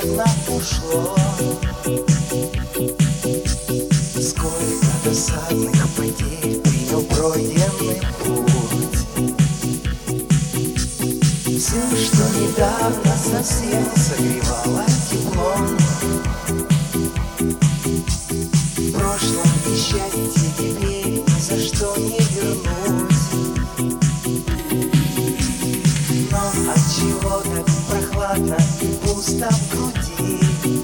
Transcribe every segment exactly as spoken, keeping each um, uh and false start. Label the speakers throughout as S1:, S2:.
S1: бесплатно ушло. Сколько досадных потерь принял пройденный путь. Все, что недавно совсем согревало теплом, в прошлом несчастье теперь ни за что не вернуть. Но отчего так прохладно и пусто в груди?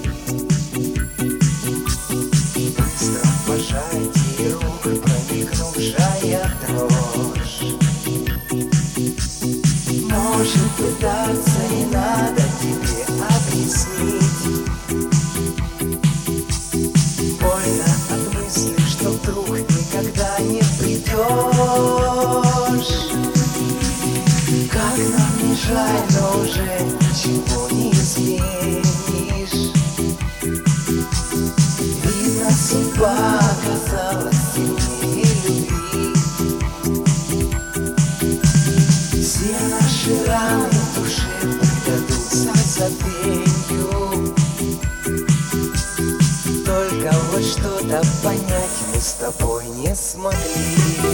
S1: Быстро в пожатии рук промелькнувшая дрожь. Может, пытаться не надо тебе объяснить. Больно от мысли, что вдруг никогда не придешь. Как нам не жаль, но уже ничего не изменишь. Видно, судьба оказалась сильнее любви. Все наши раны в душе придадутся забвенью. Только вот что-то понять мы с тобой не смогли.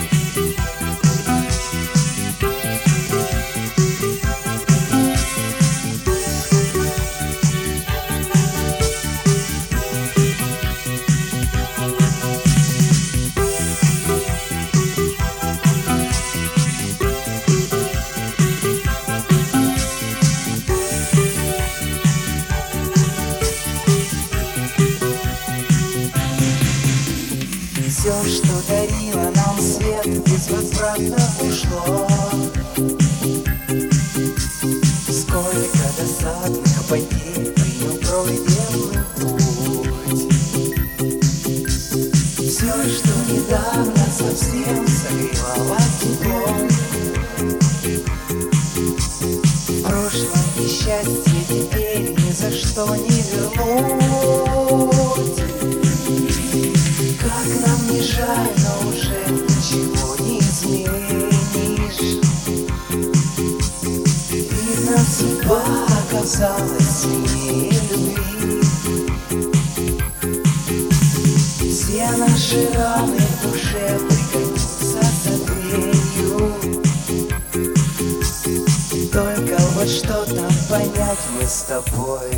S1: Все, что дарило нам свет, безвозвратно ушло. Сколько досадных потерь принял пройденный путь. Все, что недавно совсем согревало теплом, в прошлом несчастье теперь ни за что не вернуть. Как нам не жаль, но уже ничего не изменишь. Видно, судьба оказалась сильнее любви. Все наши раны в душе пригодятся забвенью. Только вот что-то понять мы с тобой.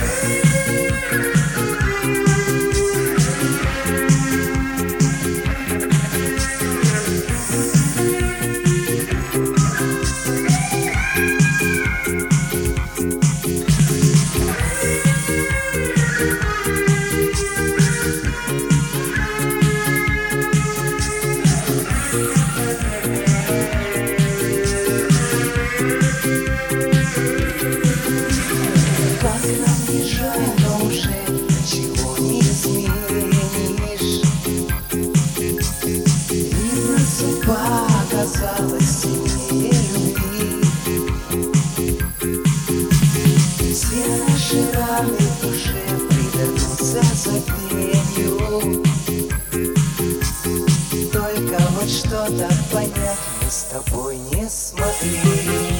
S1: Оказалась сильнее любви. Все наши раны в душе придадутся забвенью. Только вот что-то понять мы с тобой не смогли.